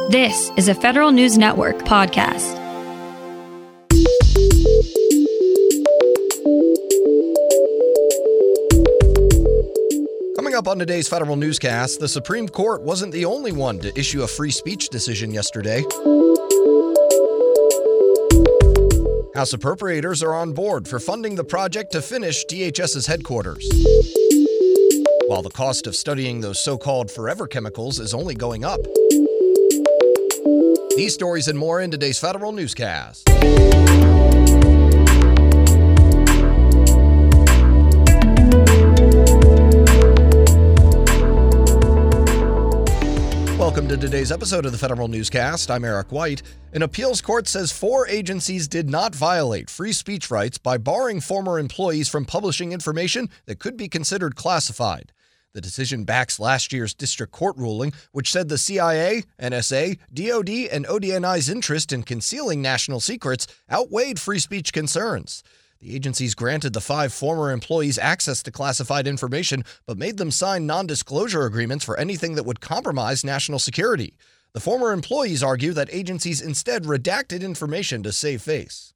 This is a Federal News Network podcast. Coming up on today's Federal Newscast, the Supreme Court wasn't the only one to issue a free speech decision yesterday. House appropriators are on board for funding the project to finish DHS's headquarters. While the cost of studying those so-called forever chemicals is only going up. These stories and more in today's Federal Newscast. Welcome to today's episode of the Federal Newscast. I'm Eric White. An appeals court says 4 agencies did not violate free speech rights by barring former employees from publishing information that could be considered classified. The decision backs last year's district court ruling, which said the CIA, NSA, DoD, and ODNI's interest in concealing national secrets outweighed free speech concerns. The agencies granted the 5 former employees access to classified information, but made them sign non-disclosure agreements for anything that would compromise national security. The former employees argue that agencies instead redacted information to save face.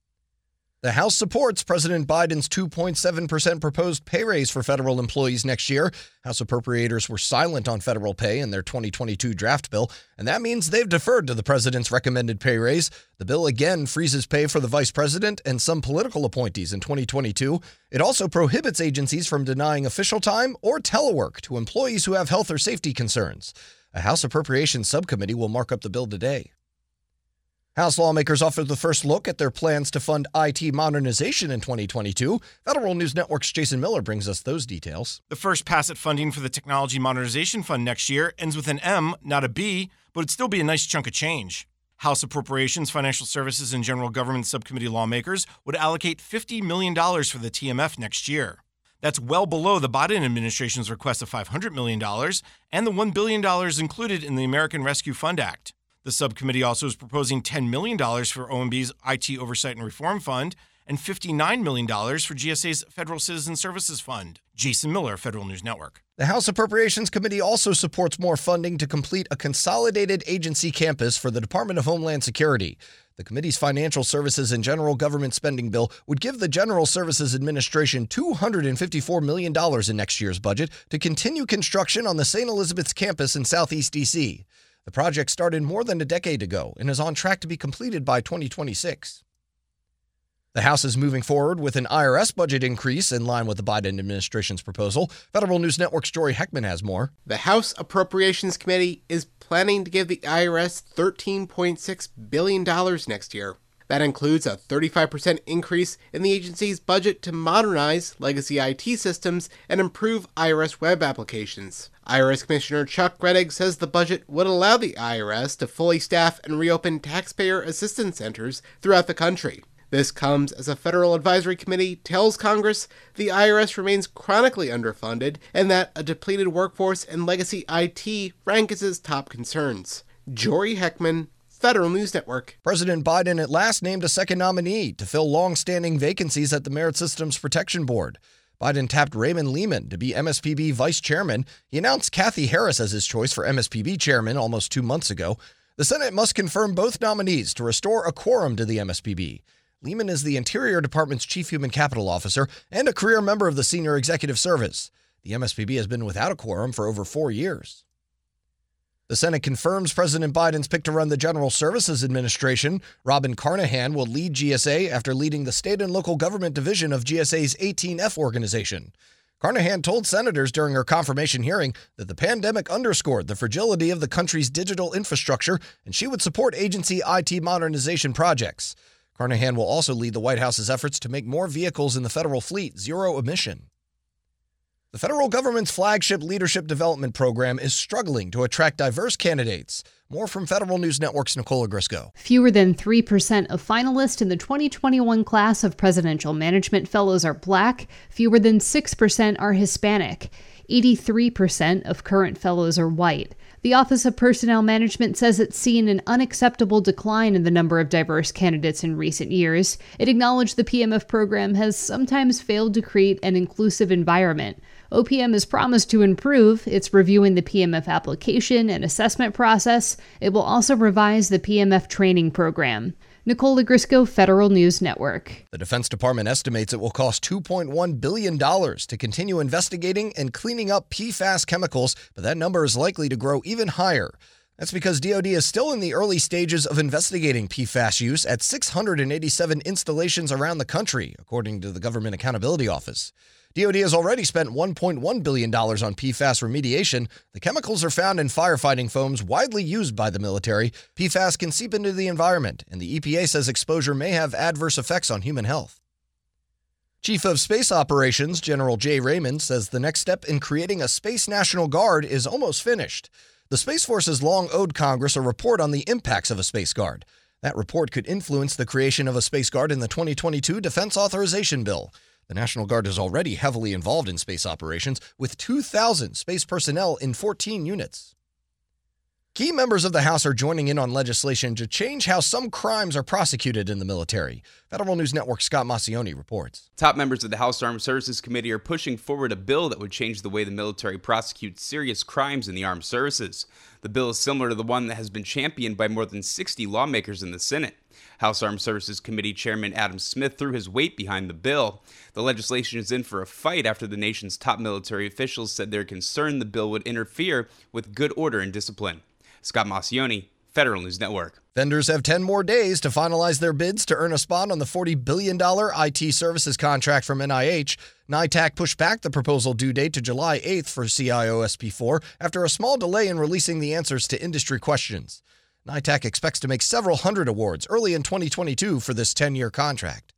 The House supports President Biden's 2.7% proposed pay raise for federal employees next year. House appropriators were silent on federal pay in their 2022 draft bill, and that means they've deferred to the president's recommended pay raise. The bill again freezes pay for the vice president and some political appointees in 2022. It also prohibits agencies from denying official time or telework to employees who have health or safety concerns. A House Appropriations Subcommittee will mark up the bill today. House lawmakers offered the first look at their plans to fund IT modernization in 2022. Federal News Network's Jason Miller brings us those details. The first pass at funding for the Technology Modernization Fund next year ends with an M, not a B, but it'd still be a nice chunk of change. House Appropriations, Financial Services, and General Government Subcommittee lawmakers would allocate $50 million for the TMF next year. That's well below the Biden administration's request of $500 million and the $1 billion included in the American Rescue Fund Act. The subcommittee also is proposing $10 million for OMB's IT Oversight and Reform Fund and $59 million for GSA's Federal Citizen Services Fund. Jason Miller, Federal News Network. The House Appropriations Committee also supports more funding to complete a consolidated agency campus for the Department of Homeland Security. The committee's Financial Services and General Government Spending Bill would give the General Services Administration $254 million in next year's budget to continue construction on the St. Elizabeth's campus in Southeast D.C. The project started more than a decade ago and is on track to be completed by 2026. The House is moving forward with an IRS budget increase in line with the Biden administration's proposal. Federal News Network's Jory Heckman has more. The House Appropriations Committee is planning to give the IRS $13.6 billion next year. That includes a 35% increase in the agency's budget to modernize legacy IT systems and improve IRS web applications. IRS Commissioner Chuck Rettig says the budget would allow the IRS to fully staff and reopen taxpayer assistance centers throughout the country. This comes as a federal advisory committee tells Congress the IRS remains chronically underfunded and that a depleted workforce and legacy IT rank as its top concerns. Jory Heckman, Federal News Network. President Biden at last named a second nominee to fill long-standing vacancies at the Merit Systems Protection Board. Biden tapped Raymond Lehman to be MSPB vice chairman. He announced Kathy Harris as his choice for MSPB chairman almost 2 months ago. The Senate must confirm both nominees to restore a quorum to the MSPB. Lehman is the Interior Department's chief human capital officer and a career member of the Senior Executive Service. The MSPB has been without a quorum for over 4 years. The Senate confirms President Biden's pick to run the General Services Administration. Robin Carnahan will lead GSA after leading the state and local government division of GSA's 18F organization. Carnahan told senators during her confirmation hearing that the pandemic underscored the fragility of the country's digital infrastructure, and she would support agency IT modernization projects. Carnahan will also lead the White House's efforts to make more vehicles in the federal fleet zero emission. The federal government's flagship leadership development program is struggling to attract diverse candidates. More from Federal News Network's Nicole Ogrysko. Fewer than 3% of finalists in the 2021 class of Presidential Management Fellows are Black. Fewer than 6% are Hispanic. 83% of current fellows are white. The Office of Personnel Management says it's seen an unacceptable decline in the number of diverse candidates in recent years. It acknowledged the PMF program has sometimes failed to create an inclusive environment. OPM has promised to improve. It's reviewing the PMF application and assessment process. It will also revise the PMF training program. Nicole Legrisco, Federal News Network. The Defense Department estimates it will cost $2.1 billion to continue investigating and cleaning up PFAS chemicals, but that number is likely to grow even higher. That's because DoD is still in the early stages of investigating PFAS use at 687 installations around the country, according to the Government Accountability Office. DoD has already spent $1.1 billion on PFAS remediation. The chemicals are found in firefighting foams widely used by the military. PFAS can seep into the environment, and the EPA says exposure may have adverse effects on human health. Chief of Space Operations, General Jay Raymond, says the next step in creating a Space National Guard is almost finished. The Space Force has long owed Congress a report on the impacts of a Space Guard. That report could influence the creation of a Space Guard in the 2022 Defense Authorization Bill. The National Guard is already heavily involved in space operations, with 2,000 space personnel in 14 units. Key members of the House are joining in on legislation to change how some crimes are prosecuted in the military. Federal News Network's Scott Maucione reports. Top members of the House Armed Services Committee are pushing forward a bill that would change the way the military prosecutes serious crimes in the armed services. The bill is similar to the one that has been championed by more than 60 lawmakers in the Senate. House Armed Services Committee Chairman Adam Smith threw his weight behind the bill. The legislation is in for a fight after the nation's top military officials said they're concerned the bill would interfere with good order and discipline. Scott Maucione, Federal News Network. Vendors have 10 more days to finalize their bids to earn a spot on the $40 billion IT services contract from NIH. NITAC pushed back the proposal due date to July 8th for CIOSP4 after a small delay in releasing the answers to industry questions. NITAC expects to make several hundred awards early in 2022 for this 10-year contract.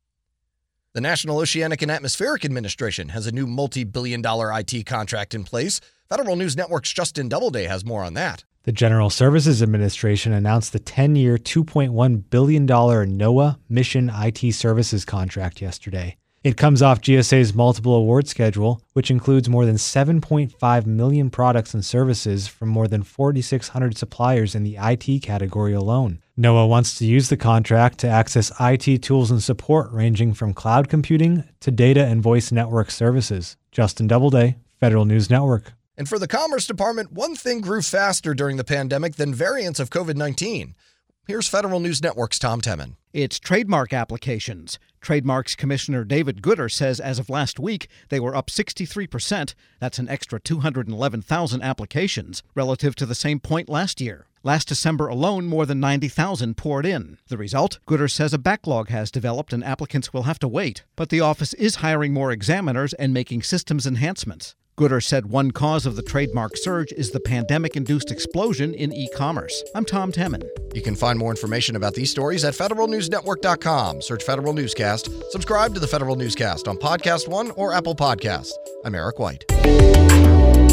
The National Oceanic and Atmospheric Administration has a new multi-billion-dollar IT contract in place. Federal News Network's Justin Doubleday has more on that. The General Services Administration announced the 10-year, $2.1 billion NOAA Mission IT Services contract yesterday. It comes off GSA's multiple award schedule, which includes more than 7.5 million products and services from more than 4,600 suppliers in the IT category alone. NOAA wants to use the contract to access IT tools and support ranging from cloud computing to data and voice network services. Justin Doubleday, Federal News Network. And for the Commerce Department, one thing grew faster during the pandemic than variants of COVID-19. Here's Federal News Network's Tom Temin. It's trademark applications. Trademarks Commissioner David Gooder says as of last week, they were up 63%. That's an extra 211,000 applications relative to the same point last year. Last December alone, more than 90,000 poured in. The result? Gooder says a backlog has developed and applicants will have to wait. But the office is hiring more examiners and making systems enhancements. Gooder said one cause of the trademark surge is the pandemic-induced explosion in e-commerce. I'm Tom Temin. You can find more information about these stories at federalnewsnetwork.com. Search Federal Newscast. Subscribe to the Federal Newscast on Podcast One or Apple Podcasts. I'm Eric White.